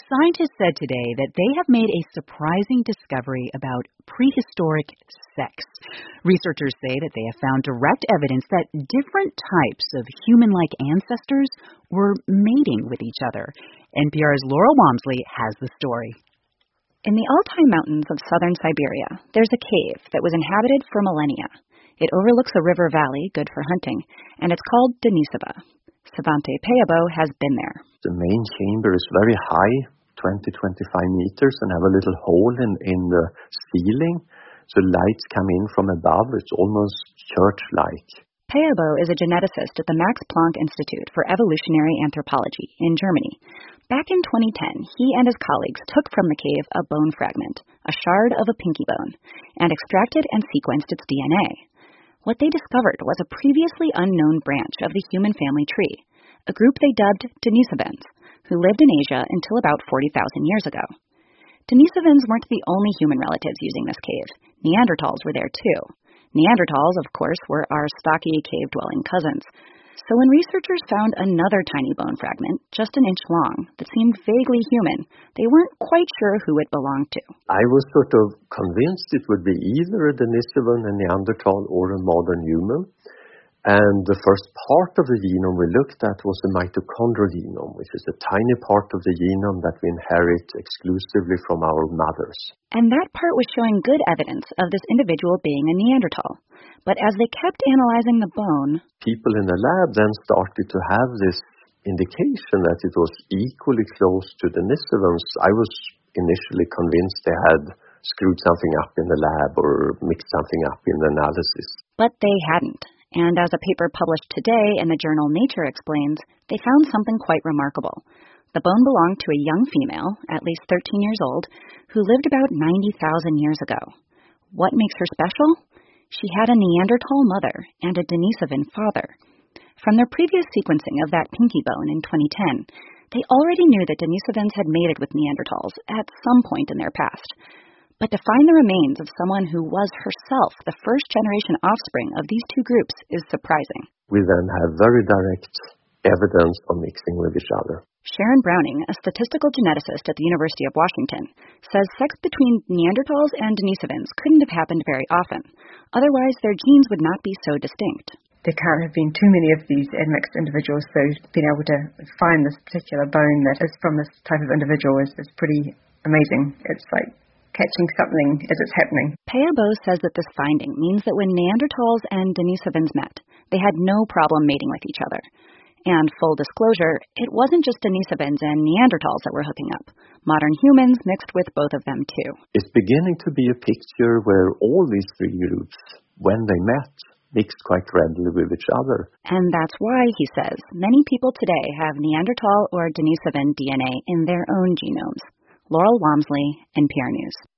Scientists said today that they have made a surprising discovery about prehistoric sex. Researchers say that they have found direct evidence that different types of human-like ancestors were mating with each other. NPR's Laurel Walmsley has the story. In the Altai Mountains of southern Siberia, there's a cave that was inhabited for millennia. It overlooks a river valley, good for hunting, and it's called Denisova. Svante Pääbo has been there. The main chamber is very high, 20-25 meters, and have a little hole in the ceiling, so lights come in from above. It's almost church-like. Pääbo is a geneticist at the Max Planck Institute for Evolutionary Anthropology in Germany. Back in 2010, he and his colleagues took from the cave a bone fragment, a shard of a pinky bone, and extracted and sequenced its DNA. What they discovered was a previously unknown branch of the human family tree, a group they dubbed Denisovans, who lived in Asia until about 40,000 years ago. Denisovans weren't the only human relatives using this cave. Neanderthals were there too. Neanderthals, of course, were our stocky, cave-dwelling cousins. So when researchers found another tiny bone fragment, just an inch long, that seemed vaguely human, they weren't quite sure who it belonged to. I was sort of convinced it would be either a Denisovan, a Neanderthal, or a modern human. And the first part of the genome we looked at was the mitochondrial genome, which is a tiny part of the genome that we inherit exclusively from our mothers. And that part was showing good evidence of this individual being a Neanderthal. But as they kept analyzing the bone, people in the lab then started to have this indication that it was equally close to Denisovans. I was initially convinced they had screwed something up in the lab or mixed something up in the analysis. But they hadn't. And as a paper published today in the journal Nature explains, they found something quite remarkable. The bone belonged to a young female, at least 13 years old, who lived about 90,000 years ago. What makes her special? She had a Neanderthal mother and a Denisovan father. From their previous sequencing of that pinky bone in 2010, they already knew that Denisovans had mated with Neanderthals at some point in their past. But to find the remains of someone who was herself the first-generation offspring of these two groups is surprising. We then have very direct evidence of mixing with each other. Sharon Browning, a statistical geneticist at the University of Washington, says sex between Neanderthals and Denisovans couldn't have happened very often. Otherwise, their genes would not be so distinct. There can't have been too many of these admixed individuals, so being able to find this particular bone that is from this type of individual is pretty amazing. It's like catching something as it's happening. Pääbo says that this finding means that when Neanderthals and Denisovans met, they had no problem mating with each other. And full disclosure, it wasn't just Denisovans and Neanderthals that were hooking up. Modern humans mixed with both of them too. It's beginning to be a picture where all these three groups, when they met, mixed quite readily with each other. And that's why, he says, many people today have Neanderthal or Denisovan DNA in their own genomes. Laurel Walmsley, NPR News.